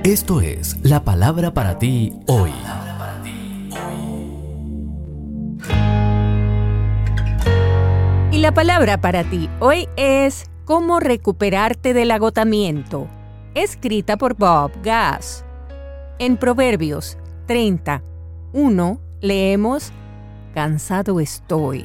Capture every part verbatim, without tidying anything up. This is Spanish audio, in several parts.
Esto es la palabra para ti hoy. Y la palabra para ti hoy es cómo recuperarte del agotamiento, escrita por Bob Gass. En Proverbios treinta, uno leemos: cansado estoy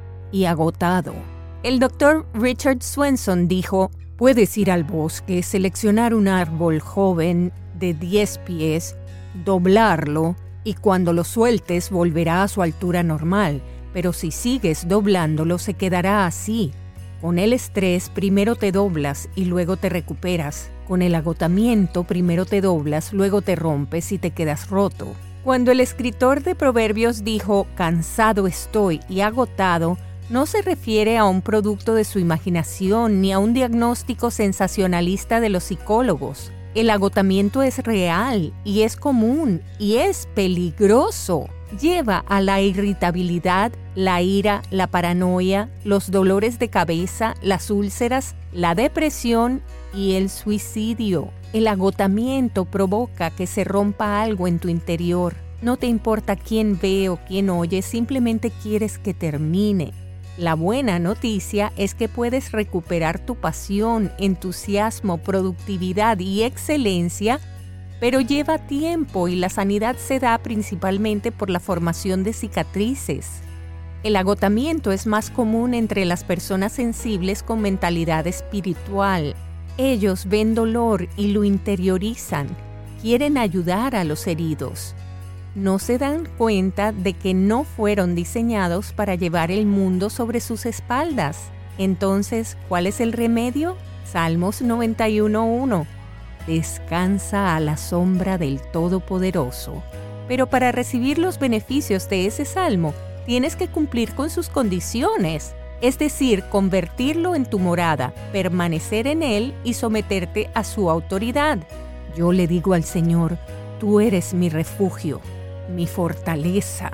y agotado. El doctor Richard Swenson dijo: puedes ir al bosque, seleccionar un árbol joven de diez pies, doblarlo y cuando lo sueltes volverá a su altura normal, pero si sigues doblándolo se quedará así. Con el estrés primero te doblas y luego te recuperas. Con el agotamiento primero te doblas, luego te rompes y te quedas roto. Cuando el escritor de Proverbios dijo cansado estoy y agotado, no se refiere a un producto de su imaginación ni a un diagnóstico sensacionalista de los psicólogos. El agotamiento es real y es común y es peligroso. Lleva a la irritabilidad, la ira, la paranoia, los dolores de cabeza, las úlceras, la depresión y el suicidio. El agotamiento provoca que se rompa algo en tu interior. No te importa quién ve o quién oye, simplemente quieres que termine. La buena noticia es que puedes recuperar tu pasión, entusiasmo, productividad y excelencia, pero lleva tiempo y la sanidad se da principalmente por la formación de cicatrices. El agotamiento es más común entre las personas sensibles con mentalidad espiritual. Ellos ven dolor y lo interiorizan, quieren ayudar a los heridos. No se dan cuenta de que no fueron diseñados para llevar el mundo sobre sus espaldas. Entonces, ¿cuál es el remedio? Salmos noventa y uno, uno. Descansa a la sombra del Todopoderoso. Pero para recibir los beneficios de ese salmo, tienes que cumplir con sus condiciones, es decir, convertirlo en tu morada, permanecer en él y someterte a su autoridad. Yo le digo al Señor, tú eres mi refugio, mi fortaleza,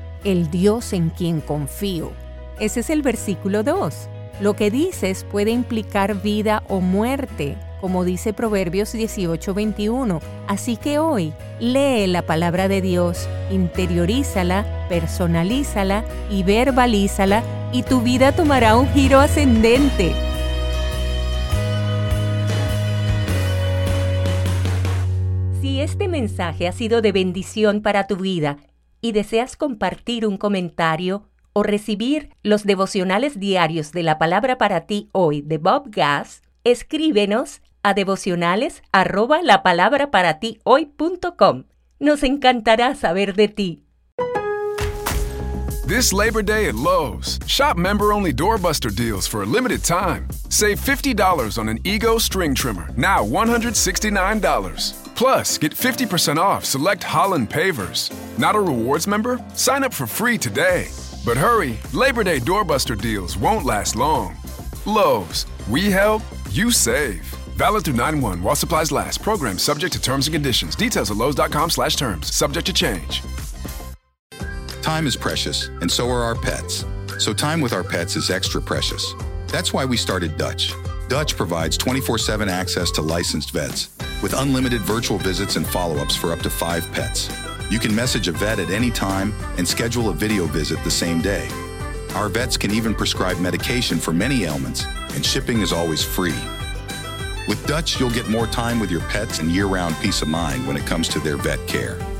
el Dios en quien confío. Ese es el versículo dos. Lo que dices puede implicar vida o muerte, como dice Proverbios dieciocho, veintiuno. Así que hoy, lee la palabra de Dios, interiorízala, personalízala y verbalízala, y tu vida tomará un giro ascendente. Si este mensaje ha sido de bendición para tu vida y deseas compartir un comentario o recibir los devocionales diarios de la palabra para ti hoy de Bob Gass, escríbenos a devocionales arroba la palabra para ti hoy punto com. Nos encantará saber de ti. This Labor Day at Lowe's, shop member-only doorbuster deals for a limited time. Save fifty dollars on an Ego string trimmer, now one hundred sixty-nine dollars. Plus, get fifty percent off select Holland pavers. Not a rewards member? Sign up for free today. But hurry, Labor Day doorbuster deals won't last long. Lowe's, we help, you save. Valid through nine one while supplies last. Program subject to terms and conditions. Details at lowes.com slash terms. Subject to change. Time is precious, and so are our pets. So time with our pets is extra precious. That's why we started Dutch. Dutch provides twenty-four seven access to licensed vets, with unlimited virtual visits and follow-ups for up to five pets. You can message a vet at any time and schedule a video visit the same day. Our vets can even prescribe medication for many ailments, and shipping is always free. With Dutch, you'll get more time with your pets and year-round peace of mind when it comes to their vet care.